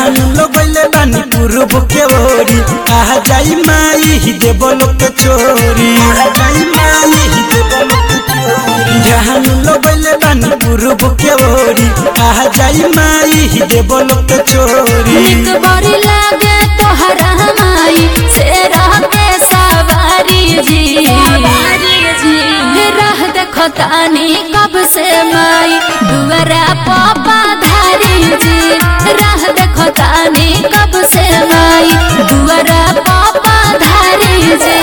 जहान लगैले बानी पूर्व के ओरी आ जाई माई देवलो के चोरी आ जाई माई देवलो के चोरी जहान लगैले बानी पूर्व के ओरी आ जाई माई देवलो के चोरी निक बड़ी लागे तोहरा माई शेरा के सवारी जी राह देखो तानी कब से माई दुआरा पापा धारी जी राह देखो तानी कब से माई दुआरा पापा धारी जी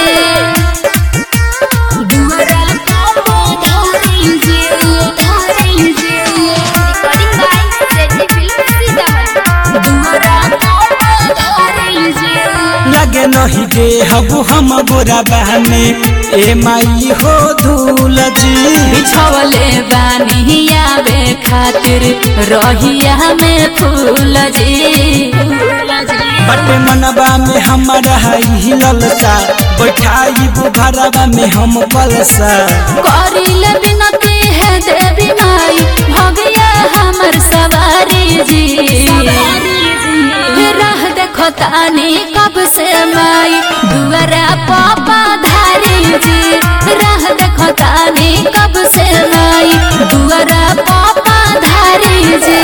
दुआरा पापा धारी जी धारी जी रिकॉर्डिंग बाय सेटी फिल्म सीतामढ़ी दुआरा पापा धारी जी लगे नहीं जे हबु हम गोरा बहने ए माई हो धूल जी बिछवले बानी आवे खातिर रहिया में फूल जी बटे मनबा में हमारा हिललसा बैठाई बुघरबा में हम पलसा करिल बिनती है देवी माई भगिया हमर सवारी जी राह देखो तानी कब से माई दुआरा पापा धारी जी राह देखो तानी कब से माई दुआरा पापा धारी जी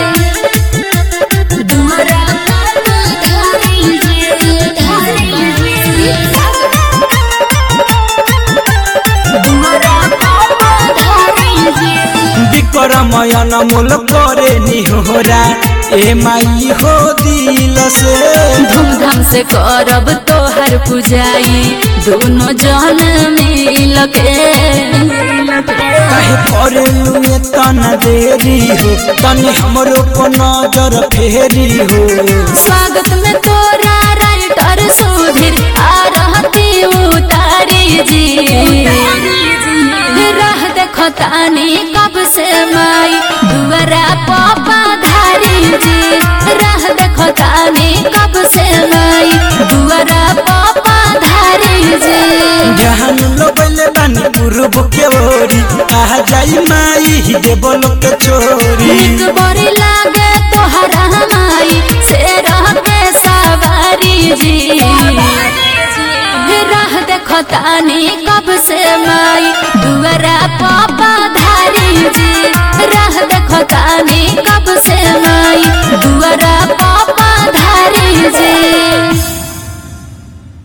दुआरा पापा धारी जी धारी जी दुआरा पापा धारी जी विक्रमयन मूल करे निहोरा ए माई हो दिल से धूमधाम से करब तोहर पुजाई दोनों जन मिल के कहे करेलू तना देरी हो तनी हमरो को नजर फेरी हो स्वागत में तोरा राइटर सुधीर आ रहती उतारी जी राह देखो तानी कब से माई दुआरा पापा धारी जी राह देखो तानी कब से माई दुआरा पापा धारी जी जहान लगैले बानी पूर्व के ओरी आ जाई माई देवलो के चोरी निक बड़ी लागे तोहरा माई शेरा के सवारी जी राह देखो तानी कब से माई दुआरा पापा धारी जी राह देखो तानी कब से माई दुआरा